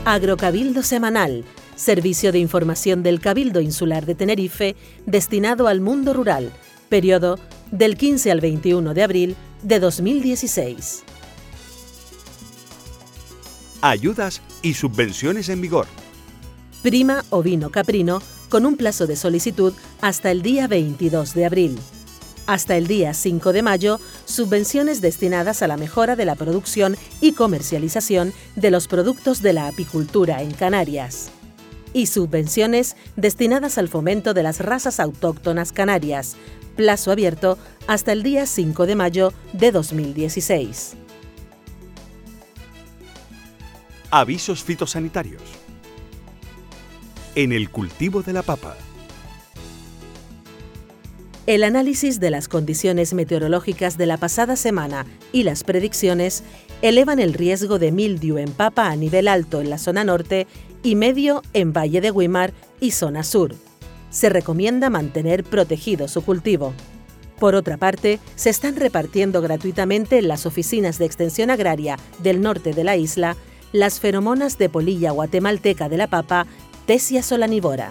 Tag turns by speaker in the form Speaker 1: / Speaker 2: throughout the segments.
Speaker 1: Agrocabildo Semanal, servicio de información del Cabildo Insular de Tenerife destinado al mundo rural, periodo del 15 al 21 de abril de 2016.
Speaker 2: Ayudas y subvenciones en vigor.
Speaker 1: Prima ovino caprino con un plazo de solicitud hasta el día 22 de abril. Hasta el día 5 de mayo, subvenciones destinadas a la mejora de la producción y comercialización de los productos de la apicultura en Canarias. Y subvenciones destinadas al fomento de las razas autóctonas canarias, plazo abierto hasta el día 5 de mayo de 2016.
Speaker 2: Avisos fitosanitarios. En el cultivo de la papa.
Speaker 1: El análisis de las condiciones meteorológicas de la pasada semana y las predicciones elevan el riesgo de mildiu en papa a nivel alto en la zona norte y medio en Valle de Güímar y zona sur. Se recomienda mantener protegido su cultivo. Por otra parte, se están repartiendo gratuitamente en las oficinas de extensión agraria del norte de la isla las feromonas de polilla guatemalteca de la papa, Thesia solanivora.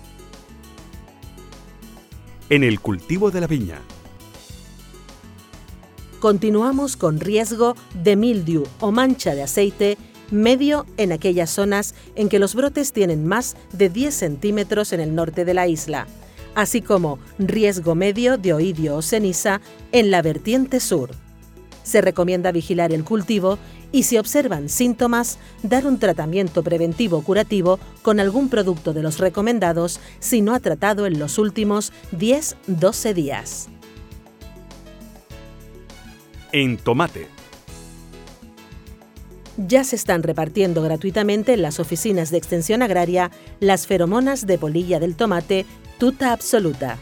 Speaker 2: En el cultivo de la viña.
Speaker 1: Continuamos con riesgo de mildiu o mancha de aceite medio en aquellas zonas en que los brotes tienen más de 10 centímetros en el norte de la isla, así como riesgo medio de oidio o ceniza en la vertiente sur. Se recomienda vigilar el cultivo y, si observan síntomas, dar un tratamiento preventivo curativo con algún producto de los recomendados si no ha tratado en los últimos 10-12 días.
Speaker 2: En tomate.
Speaker 1: Ya se están repartiendo gratuitamente en las oficinas de extensión agraria las feromonas de polilla del tomate Tuta absoluta.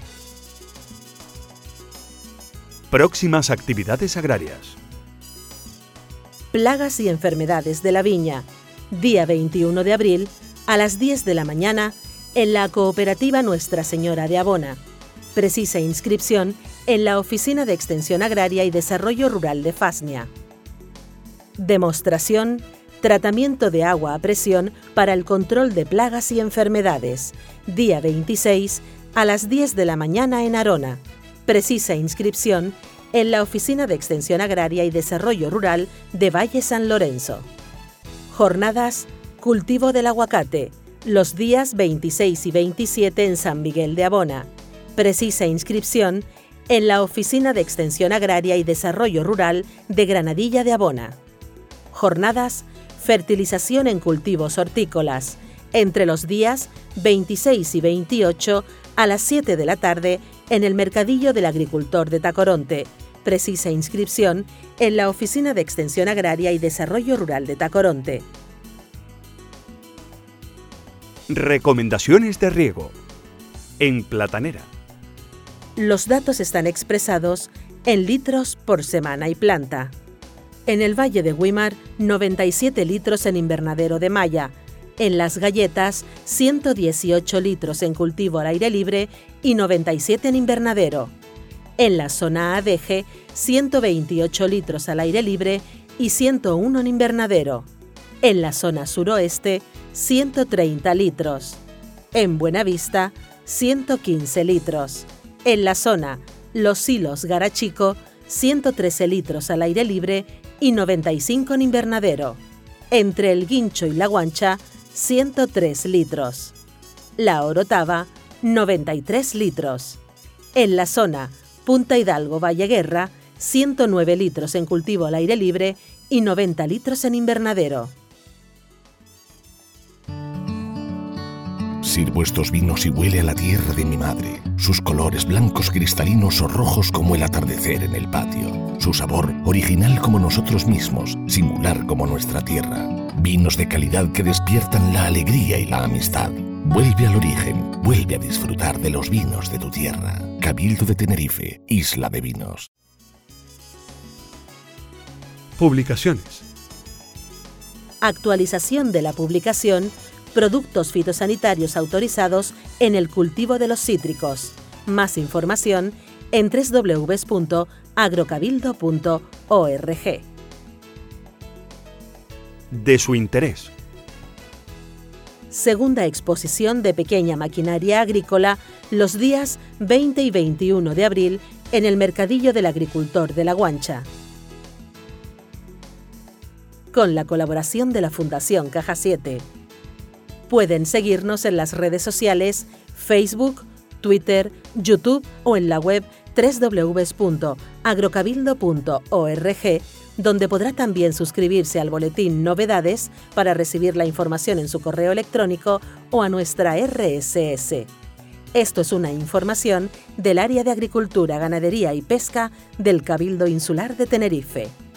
Speaker 2: Próximas actividades agrarias.
Speaker 1: Plagas y enfermedades de la viña. Día 21 de abril, a las 10 de la mañana, en la cooperativa Nuestra Señora de Abona. Precisa inscripción en la Oficina de Extensión Agraria y Desarrollo Rural de Fasnia. Demostración: tratamiento de agua a presión para el control de plagas y enfermedades. Día 26, a las 10 de la mañana en Arona. Precisa inscripción en la Oficina de Extensión Agraria y Desarrollo Rural de Valle San Lorenzo. Jornadas Cultivo del Aguacate, los días 26 y 27 en San Miguel de Abona. Precisa inscripción en la Oficina de Extensión Agraria y Desarrollo Rural de Granadilla de Abona. Jornadas Fertilización en cultivos hortícolas, entre los días 26 y 28 a las 7 de la tarde en el Mercadillo del Agricultor de Tacoronte. Precisa inscripción en la Oficina de Extensión Agraria y Desarrollo Rural de Tacoronte.
Speaker 2: Recomendaciones de riego. En Platanera.
Speaker 1: Los datos están expresados en litros por semana y planta. En el Valle de Güímar, 97 litros en invernadero de malla. En Las Galletas, 118 litros en cultivo al aire libre y 97 en invernadero. En la zona ADG, 128 litros al aire libre y 101 en invernadero. En la zona suroeste, 130 litros. En Buenavista, 115 litros. En la zona Los Silos Garachico, 113 litros al aire libre y 95 en invernadero. Entre el Guincho y la Guancha, 103 litros. La Orotava, 93 litros. En la zona Punta Hidalgo Valle Guerra, 109 litros en cultivo al aire libre y 90 litros en invernadero.
Speaker 3: Sirvo estos vinos y huele a la tierra de mi madre. Sus colores blancos cristalinos o rojos como el atardecer en el patio. Su sabor original como nosotros mismos, singular como nuestra tierra. Vinos de calidad que despiertan la alegría y la amistad. Vuelve al origen, vuelve a disfrutar de los vinos de tu tierra. Cabildo de Tenerife, Isla de Vinos.
Speaker 2: Publicaciones.
Speaker 1: Actualización de la publicación Productos fitosanitarios autorizados en el cultivo de los cítricos. Más información en www.agrocabildo.org.
Speaker 2: De su interés.
Speaker 1: segunda exposición de pequeña maquinaria agrícola los días 20 y 21 de abril en el Mercadillo del Agricultor de La Guancha. Con la colaboración de la Fundación Caja 7. Pueden seguirnos en las redes sociales Facebook, Twitter, YouTube o en la web www.agrocabildo.org, donde podrá también suscribirse al boletín Novedades para recibir la información en su correo electrónico o a nuestra RSS. Esto es una información del Área de Agricultura, Ganadería y Pesca del Cabildo Insular de Tenerife.